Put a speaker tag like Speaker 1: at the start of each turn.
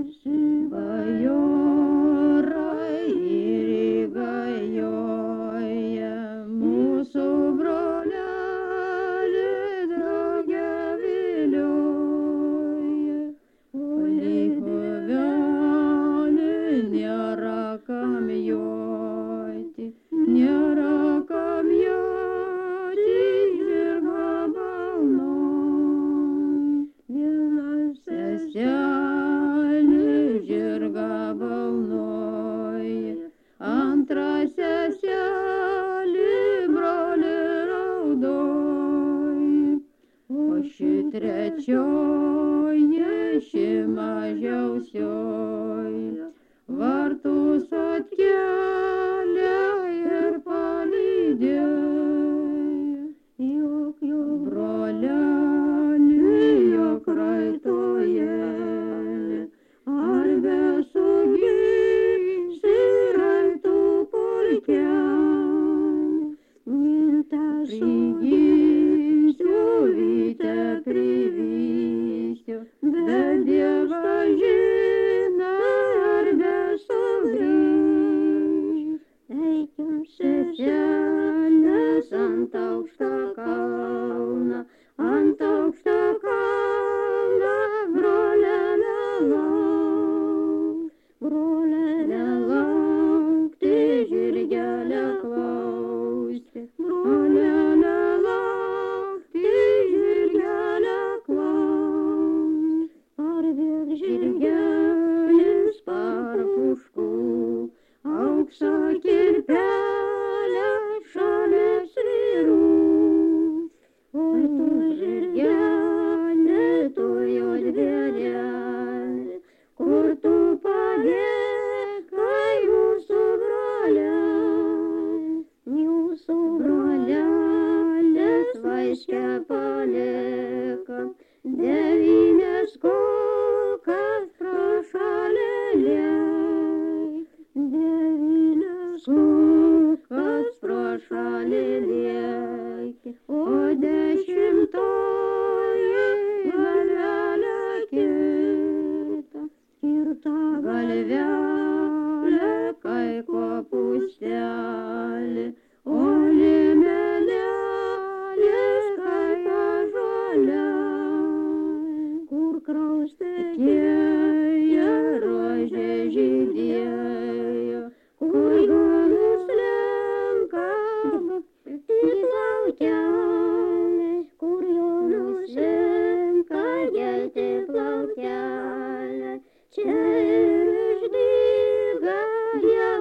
Speaker 1: Bajorai ir gajoja, mūsų brolelį drauge vilioja. O liko velniui nėra kam joti, nėra kam joti žirgo balnoj. Vienas seselė žirgą balnoja, antra seselė brolį raudoja, o ši trečioji, ši mažiausioji, vartus atkėlė ir palydėjo. Juk jo brolelį, juk raitojelį, ar besugysi raitų pulkelį. Mintą prigysiu, vytę privysiu, bet Dievas žino, ar besugrįš. Eikim seselės ant aukšto kalno, ant aukšto kalno, brolelė lauk, brolelė laukti, žirgelę klausti, brolelė laukti, žirgelę klausti. Parvėk žirgelis par puškų, aukso kirpelę šalia svirų. Oi tu žirgelė, tu juodvėrelė, kur tu paliekai jūsų brolelį. Jūsų brolelės vaiškę palieka, devynias kulkas pro šalį liek. Devynias kulkas pro šalį liek, o dešimtoji galvelę kirta. Kirta galvelę kai kopūstelį, o liemenėlis kaip ąžuole. Kur kraus tekėjo, rožė žydėjo, kur galus lenka tik laukelį, kur Jonas lenka gelti plaukelį. Čia ir išdyga